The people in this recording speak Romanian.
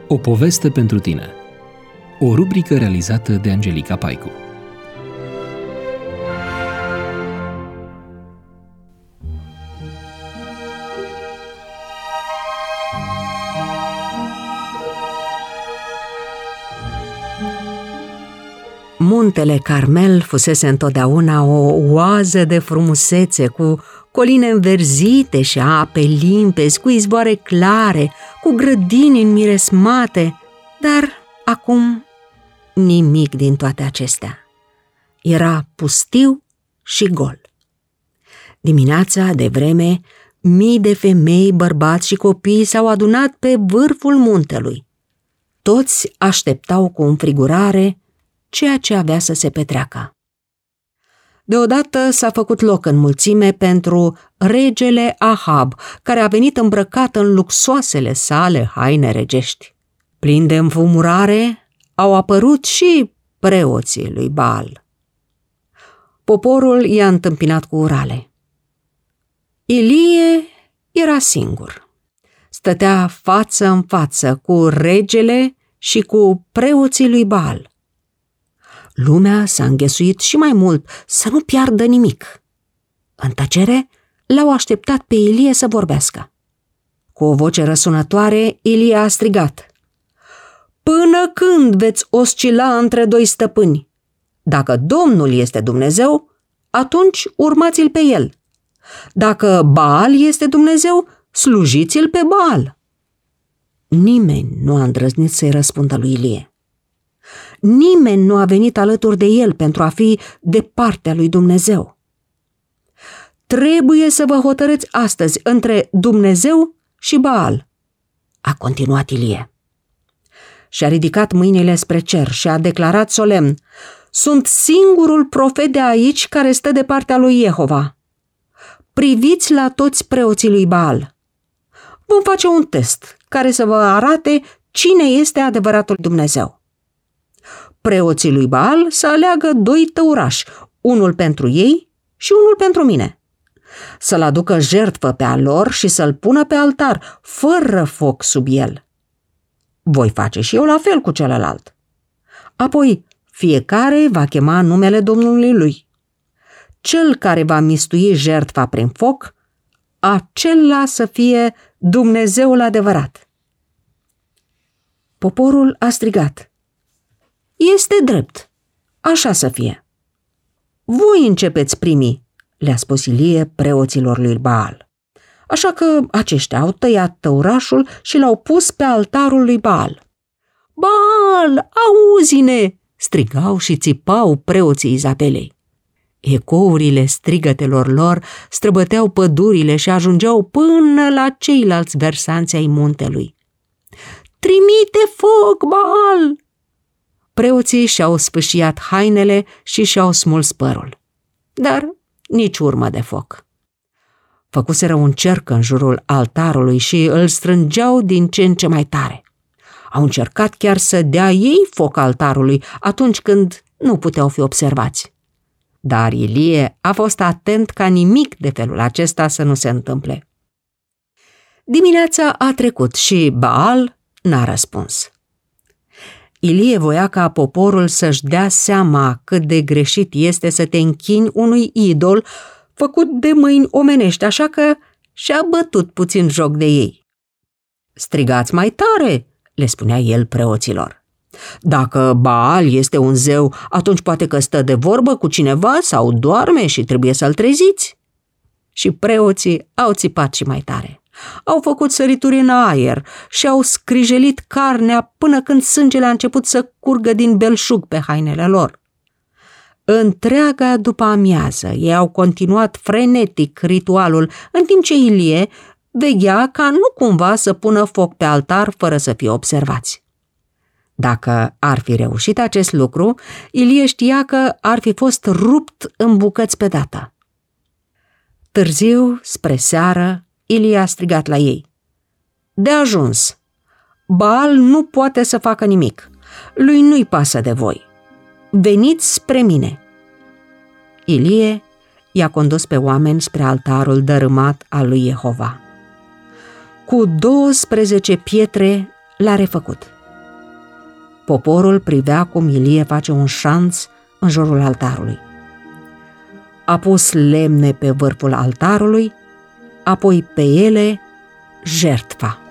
O poveste pentru tine. O rubrică realizată de Angelica Paicu. Muntele Carmel fusese întotdeauna o oază de frumusețe, cu coline înverzite și ape limpezi, cu izvoare clare, cu grădini înmiresmate, dar acum nimic din toate acestea. Era pustiu și gol. Dimineața, de vreme, mii de femei, bărbați și copii s-au adunat pe vârful muntelui. Toți așteptau cu înfrigurare ceea ce avea să se petreacă. Deodată s-a făcut loc în mulțime pentru regele Ahab, care a venit îmbrăcat în luxoasele sale haine regești. Plini de înfumurare, au apărut și preoții lui Baal. Poporul i-a întâmpinat cu urale. Ilie era singur. Stătea față în față cu regele și cu preoții lui Baal. Lumea s-a înghesuit și mai mult să nu piardă nimic. În tăcere l-au așteptat pe Ilie să vorbească. Cu o voce răsunătoare, Ilie a strigat: „Până când veți oscila între doi stăpâni? Dacă Domnul este Dumnezeu, atunci urmați-l pe el. Dacă Baal este Dumnezeu, slujiți-l pe Baal.” Nimeni nu a îndrăznit să-i răspundă lui Ilie. Nimeni nu a venit alături de el pentru a fi de partea lui Dumnezeu. „Trebuie să vă hotărâți astăzi între Dumnezeu și Baal”, a continuat Ilie. Și-a ridicat mâinile spre cer și a declarat solemn: „Sunt singurul profet de aici care stă de partea lui Jehova. Priviți la toți preoții lui Baal. Vom face un test care să vă arate cine este adevăratul Dumnezeu. Preoții lui Baal să aleagă 2 tăurași, unul pentru ei și unul pentru mine. Să-l aducă jertfă pe al lor și să-l pună pe altar, fără foc sub el. Voi face și eu la fel cu celălalt. Apoi fiecare va chema numele Domnului lui. Cel care va mistui jertfa prin foc, acela să fie Dumnezeul adevărat.” Poporul a strigat: „Este drept, așa să fie.” „Voi începeți primii”, le-a spus Ilie preoților lui Baal. Așa că aceștia au tăiat tăurașul și l-au pus pe altarul lui Baal. „Baal, auzi-ne!” strigau și țipau preoții Izabelei. Ecourile strigătelor lor străbăteau pădurile și ajungeau până la ceilalți versanți ai muntelui. „Trimite foc, Baal!” Preoții și-au sfâșiat hainele și și-au smuls părul, dar nici urmă de foc. Făcuseră un cerc în jurul altarului și îl strângeau din ce în ce mai tare. Au încercat chiar să dea ei foc altarului atunci când nu puteau fi observați. Dar Ilie a fost atent ca nimic de felul acesta să nu se întâmple. Dimineața a trecut și Baal n-a răspuns. Ilie voia ca poporul să-și dea seama cât de greșit este să te închini unui idol făcut de mâini omenești, așa că și-a bătut puțin joc de ei. „Strigați mai tare!” le spunea el preoților. „Dacă Baal este un zeu, atunci poate că stă de vorbă cu cineva sau doarme și trebuie să-l treziți.” Și preoții au țipat și mai tare. Au făcut sărituri în aer și au scrijelit carnea până când sângele a început să curgă din belșug pe hainele lor. Întreaga după amiază ei au continuat frenetic ritualul, în timp ce Ilie veghea ca nu cumva să pună foc pe altar fără să fie observați. Dacă ar fi reușit acest lucru, Ilie știa că ar fi fost rupt în bucăți pe dată. Târziu, spre seară, Ilie a strigat la ei: „De ajuns! Baal nu poate să facă nimic. Lui nu-i pasă de voi. Veniți spre mine.” Ilie i-a condus pe oameni spre altarul dărâmat al lui Jehova. Cu 12 pietre l-a refăcut. Poporul privea cum Ilie face un șanț în jurul altarului. A pus lemne pe vârful altarului, apoi pe ele jertfa.